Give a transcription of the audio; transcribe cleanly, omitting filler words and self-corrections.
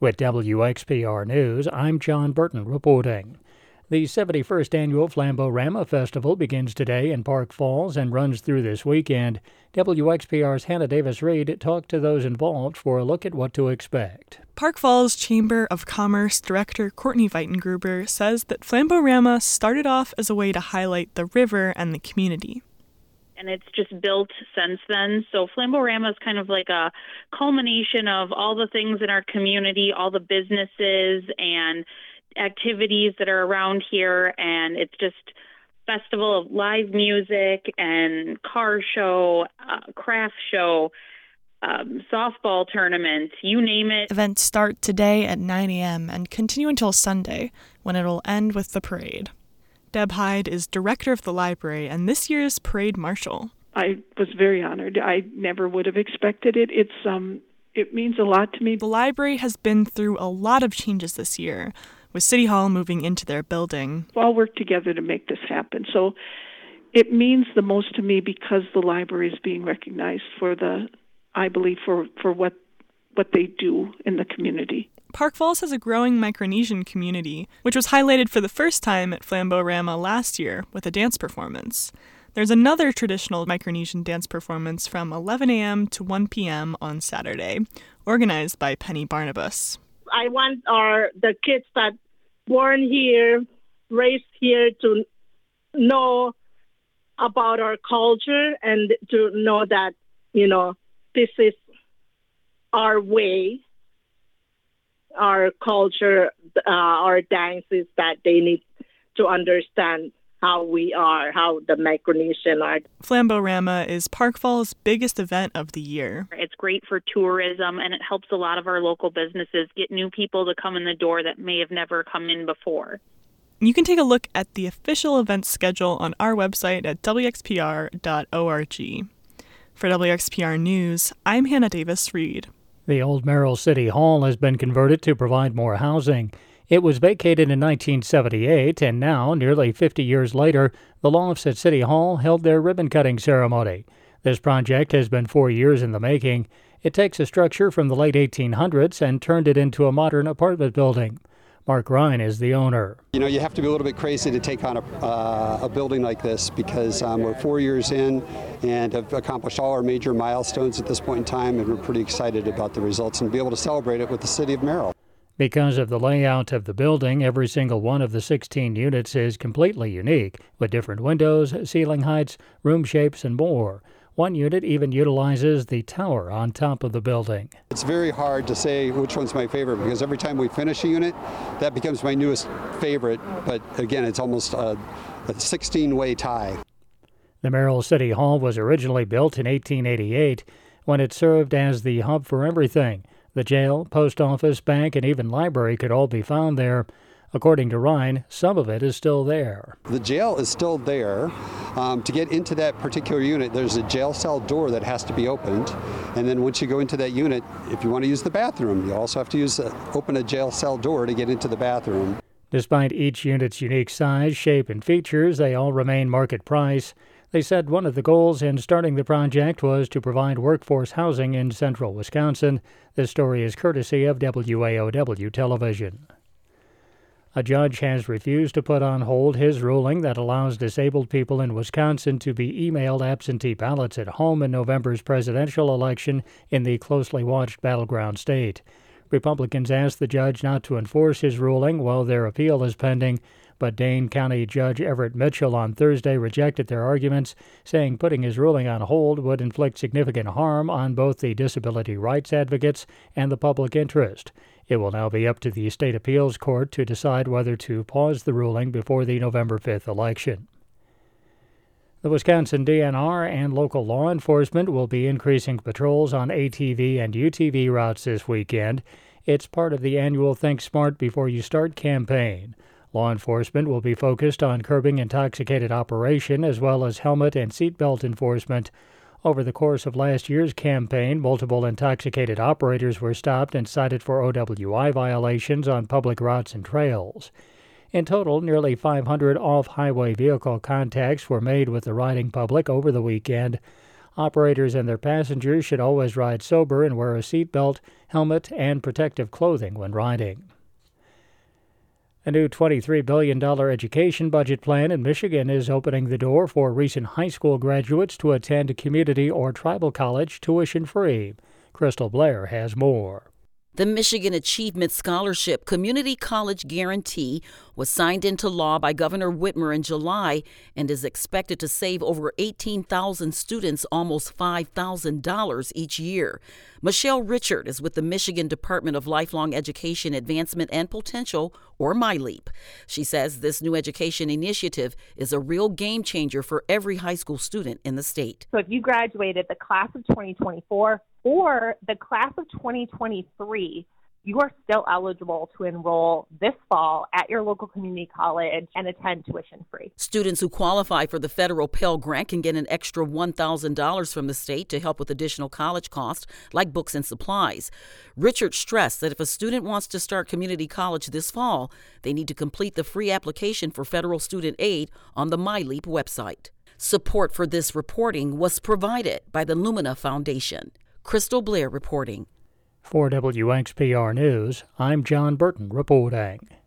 With WXPR News, I'm John Burton reporting. The 71st Annual Flambeau-Rama Festival begins today in Park Falls and runs through this weekend. WXPR's Hannah Davis-Reed talked to those involved for a look at what to expect. Park Falls Chamber of Commerce Director Courtney Weitengruber says that Flambeau-Rama started off as a way to highlight the river and the community. And it's just built since then. So Flambeau-Rama is kind of like a culmination of all the things in our community, all the businesses and activities that are around here. And it's just a festival of live music and car show, craft show, softball tournament, you name it. Events start today at 9 a.m. and continue until Sunday, when it'll end with the parade. Deb Hyde is director of the library and this year's parade marshal. I was very honored. I never would have expected it. It means a lot to me. The library has been through a lot of changes this year, with City Hall moving into their building. We all worked together to make this happen. So it means the most to me because the library is being recognized for what they do in the community. Park Falls has a growing Micronesian community, which was highlighted for the first time at Flambeau-Rama last year with a dance performance. There's another traditional Micronesian dance performance from 11 a.m. to 1 p.m. on Saturday, organized by Penny Barnabas. I want the kids that born here, raised here, to know about our culture and to know that, this is our way, our culture, our dances, that they need to understand how we are, how the Micronesian are. Flambeau-Rama is Park Falls' biggest event of the year. It's great for tourism, and it helps a lot of our local businesses get new people to come in the door that may have never come in before. You can take a look at the official event schedule on our website at wxpr.org. For WXPR News, I'm Hannah Davis-Reed. The old Merrill City Hall has been converted to provide more housing. It was vacated in 1978, and now, nearly 50 years later, the Lofts at City Hall held their ribbon-cutting ceremony. This project has been 4 years in the making. It takes a structure from the late 1800s and turned it into a modern apartment building. Mark Ryan is the owner. You have to be a little bit crazy to take on a building like this because we're 4 years in and have accomplished all our major milestones at this point in time, and we're pretty excited about the results and be able to celebrate it with the city of Merrill. Because of the layout of the building, every single one of the 16 units is completely unique, with different windows, ceiling heights, room shapes, and more. One unit even utilizes the tower on top of the building. It's very hard to say which one's my favorite because every time we finish a unit, that becomes my newest favorite. But again, it's almost a 16-way tie. The Merrill City Hall was originally built in 1888 when it served as the hub for everything. The jail, post office, bank, and even library could all be found there. According to Ryan, some of it is still there. The jail is still there. To get into that particular unit, there's a jail cell door that has to be opened. And then once you go into that unit, if you want to use the bathroom, you also have to open a jail cell door to get into the bathroom. Despite each unit's unique size, shape, and features, they all remain market price. They said one of the goals in starting the project was to provide workforce housing in central Wisconsin. This story is courtesy of WAOW Television. A judge has refused to put on hold his ruling that allows disabled people in Wisconsin to be emailed absentee ballots at home in November's presidential election in the closely watched battleground state. Republicans asked the judge not to enforce his ruling while their appeal is pending, but Dane County Judge Everett Mitchell on Thursday rejected their arguments, saying putting his ruling on hold would inflict significant harm on both the disability rights advocates and the public interest. It will now be up to the state appeals court to decide whether to pause the ruling before the November 5th election. The Wisconsin DNR and local law enforcement will be increasing patrols on ATV and UTV routes this weekend. It's part of the annual Think Smart Before You Start campaign. Law enforcement will be focused on curbing intoxicated operation as well as helmet and seatbelt enforcement. Over the course of last year's campaign, multiple intoxicated operators were stopped and cited for OWI violations on public routes and trails. In total, nearly 500 off-highway vehicle contacts were made with the riding public over the weekend. Operators and their passengers should always ride sober and wear a seatbelt, helmet, and protective clothing when riding. A new $23 billion education budget plan in Michigan is opening the door for recent high school graduates to attend a community or tribal college tuition-free. Crystal Blair has more. The Michigan Achievement Scholarship Community College Guarantee was signed into law by Governor Whitmer in July and is expected to save over 18,000 students almost $5,000 each year. Michelle Richard is with the Michigan Department of Lifelong Education Advancement and Potential, or MyLeap. She says this new education initiative is a real game changer for every high school student in the state. So if you graduated the class of 2024 or the class of 2023, you are still eligible to enroll this fall at your local community college and attend tuition free. Students who qualify for the federal Pell Grant can get an extra $1,000 from the state to help with additional college costs like books and supplies. Richard stressed that if a student wants to start community college this fall, they need to complete the free application for federal student aid on the MyLeap website. Support for this reporting was provided by the Lumina Foundation. Crystal Blair reporting. For WXPR News, I'm John Burton reporting.